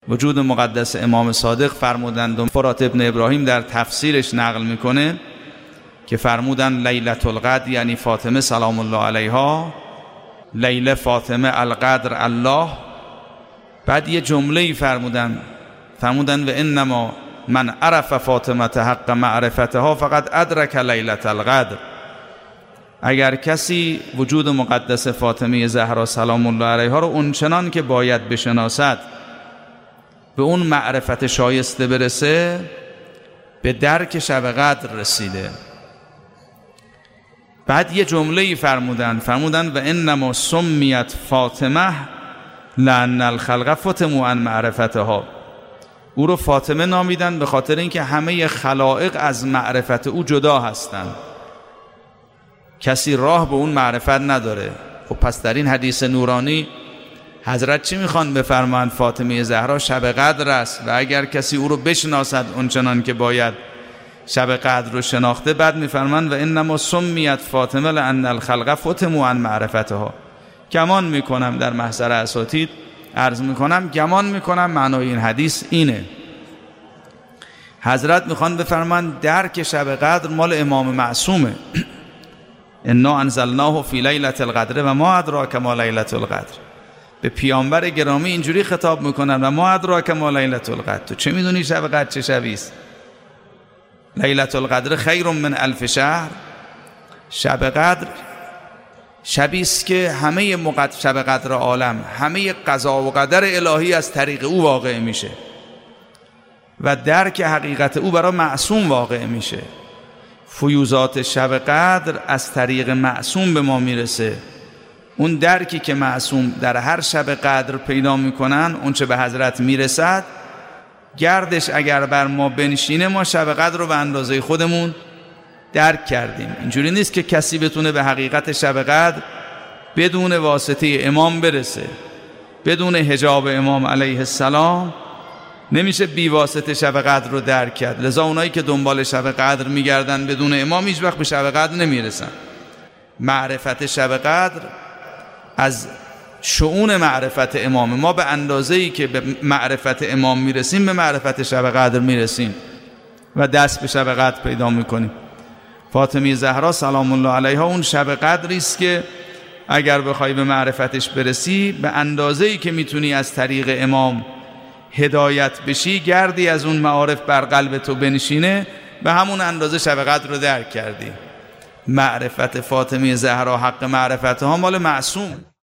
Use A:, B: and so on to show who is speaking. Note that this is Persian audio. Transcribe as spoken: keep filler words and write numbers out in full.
A: وجود مقدس امام صادق فرمودند و فرات ابن ابراهیم در تفسیرش نقل میکنه که فرمودند لیلة القدر یعنی فاطمه سلام الله علیها، لیله فاطمه القدر الله. بعد یه جمله فرمودن فرمودن و انما من عرف فاطمه حق معرفتها فقط ادرک لیلة القدر. اگر کسی وجود مقدس فاطمه زهرا سلام الله علیها رو اونچنان که باید بشناسد، به اون معرفت شایسته برسه، به درک شب قدر رسیده. بعد یه جمله فرمودن فرمودن و انما سمیت فاطمه لأن الخلق فتموا عن معرفتها. او رو فاطمه نامیدن به خاطر اینکه همه خلائق از معرفت او جدا هستند، کسی راه به اون معرفت نداره. خب پس در این حدیث نورانی حضرت چی میخوان بفرمایند؟ فاطمه زهرا شب قدر است و اگر کسی او رو بشناسد اونچنان که باید شب قدر رو شناخته. بعد میفرمایند و انما سمیت فاطمه لأن الخلق فتموا عن معرفتها. گمان میکنم در محضر اساتید عرض میکنم گمان میکنم معنای این حدیث اینه، حضرت میخوان بفرمایند درک شب قدر مال امام معصومه. انا انزلناه فی لیلة القدر و ما ادراک ما لیلة القدر. به پیامبر گرامی اینجوری خطاب میکنن و ما ادراک ما لیلة القدر. تو چه میدونی شب قدر چه شبی است؟ لیلة القدر خیر من الف شهر. شب قدر شبی است که همه مقد... شب قدر عالم، همه قضا و قدر الهی از طریق او واقع میشه و درک حقیقت او برای معصوم واقع میشه. فیوزات شب قدر از طریق معصوم به ما میرسه. اون درکی که معصوم در هر شب قدر پیدا میکنن، اون چه به حضرت میرسد، گردش اگر بر ما بنشینه ما شب قدر رو به اندازه خودمون درک کردیم. اینجوری نیست که کسی بتونه به حقیقت شب قدر بدون واسطه امام برسه، بدون حجاب امام علیه السلام نمیشه بی واسطه شب قدر رو درک کرد. لذا اونایی که دنبال شب قدر میگردن بدون امام هیچ وقت به شب قدر نمیرسن. معرفت شب قدر از شؤون معرفت امام. ما به اندازه‌ای که به معرفت امام میرسیم به معرفت شب قدر میرسیم و دست به شب قدر پیدا میکنیم. فاطمه زهرا سلام الله علیها اون شب قدری است که اگر بخوای به معرفتش برسی، به اندازه‌ای که میتونی از طریق امام هدایت بشی، گردی از اون معارف بر قلب تو بنشینه، به همون اندازه شب قدر رو درک کردی. معرفت فاطمه زهرا حق معرفتها مال معصوم.